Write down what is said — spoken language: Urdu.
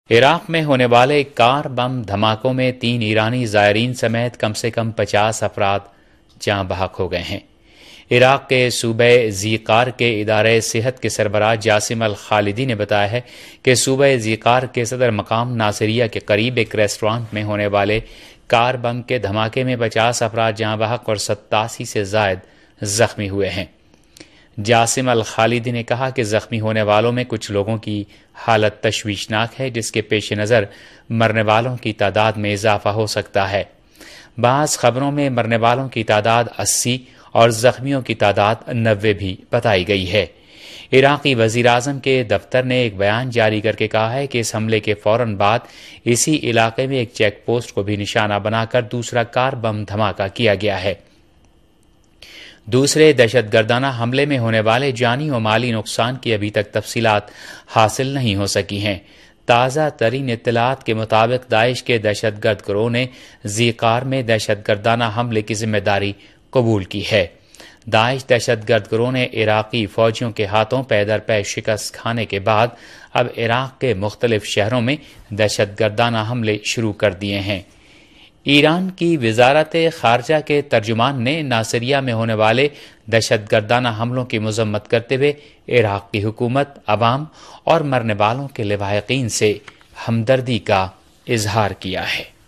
عراق میں ہونے والے کار بم دھماکوں میں 3 ایرانی زائرین سمیت کم سے کم 50 افراد جاں بحق ہو گئے ہیں۔ عراق کے صوبہ ذیقار کے ادارہ صحت کے سربراہ جاسم الخالدی نے بتایا ہے کہ صوبہ ذیقار کے صدر مقام ناصریہ کے قریب ایک ریسٹورانٹ میں ہونے والے کار بم کے دھماکے میں 50 افراد جاں بحق اور 87 سے زائد زخمی ہوئے ہیں۔ جاسم الخالدی نے کہا کہ زخمی ہونے والوں میں کچھ لوگوں کی حالت تشویشناک ہے، جس کے پیش نظر مرنے والوں کی تعداد میں اضافہ ہو سکتا ہے۔ بعض خبروں میں مرنے والوں کی تعداد 80 اور زخمیوں کی تعداد 90 بھی بتائی گئی ہے۔ عراقی وزیراعظم کے دفتر نے ایک بیان جاری کر کے کہا ہے کہ اس حملے کے فوراً بعد اسی علاقے میں ایک چیک پوسٹ کو بھی نشانہ بنا کر دوسرا کار بم دھماکہ کیا گیا ہے۔ دوسرے دہشت گردانہ حملے میں ہونے والے جانی و مالی نقصان کی ابھی تک تفصیلات حاصل نہیں ہو سکی ہیں۔ تازہ ترین اطلاعات کے مطابق داعش کے دہشت گرد گروہ نے ذیقار میں دہشت گردانہ حملے کی ذمہ داری قبول کی ہے۔ داعش دہشت گرد گروہ نے عراقی فوجیوں کے ہاتھوں پے در پے شکست کھانے کے بعد اب عراق کے مختلف شہروں میں دہشت گردانہ حملے شروع کر دیے ہیں۔ ایران کی وزارت خارجہ کے ترجمان نے ناصریہ میں ہونے والے دہشت گردانہ حملوں کی مذمت کرتے ہوئے عراق کی حکومت، عوام اور مرنے والوں کے لواحقین سے ہمدردی کا اظہار کیا ہے۔